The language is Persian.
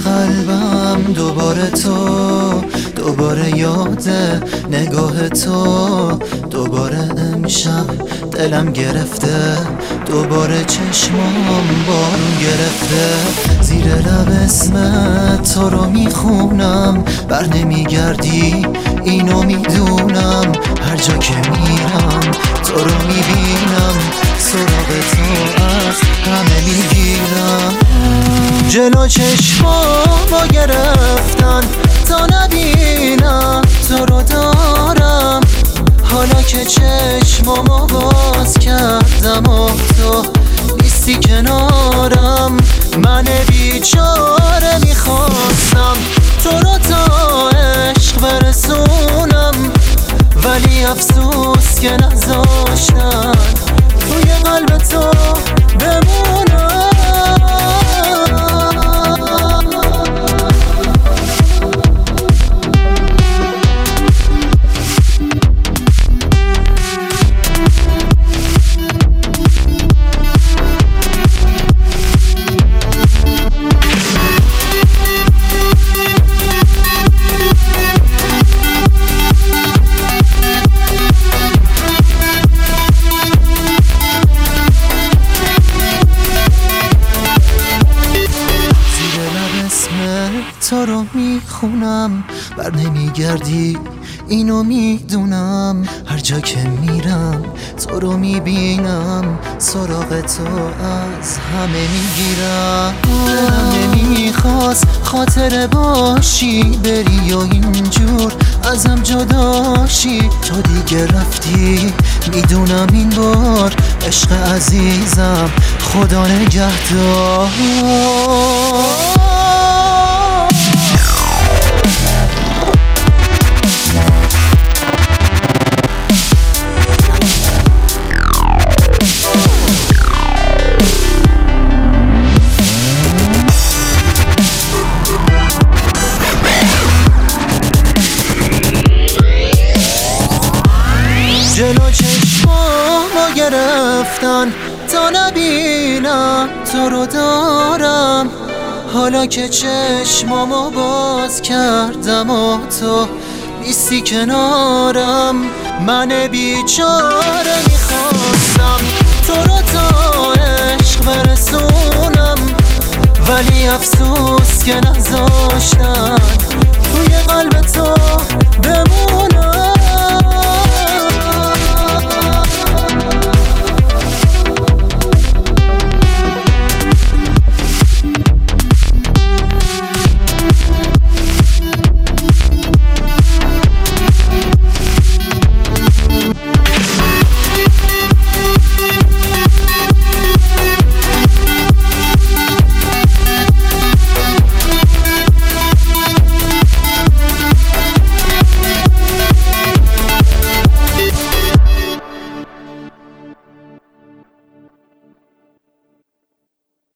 قلبم دوباره تو، دوباره یاد نگاه تو، دوباره امشب دلم گرفته، دوباره چشمام بارون گرفته. زیر لب اسم تو رو میخونم، بر نمیگردی اینو میدونم. هر جا که میرم تو رو میبینم، سراغ تو از همه میگیرم. جلو چشمامو گرفتن تا نبینم تو رو دارم. حالا که چشمامو باز کردم و تو نیستی کنارم. من بیچاره میخواستم تو رو تا عشق برسونم، ولی افسوس که نذاشتن توی قلب تو بمونم. تو رو میخونم، بر نمیگردی اینو میدونم. هر جا که میرم تو رو میبینم، سراغ تو از همه میگیرم. دلم نمیخواست خاطره باشی، بری و اینجور ازم جداشی. تو دیگه رفتی میدونم، این بار عشق عزیزم خدا نگهدار. جلو چشمامو گرفتن تا نبینم تو رو دارم. حالا که چشمامو باز کردم و تو نیستی کنارم. من بیچاره میخواستم تو رو تا عشق برسونم، ولی افسوس که نذاشتن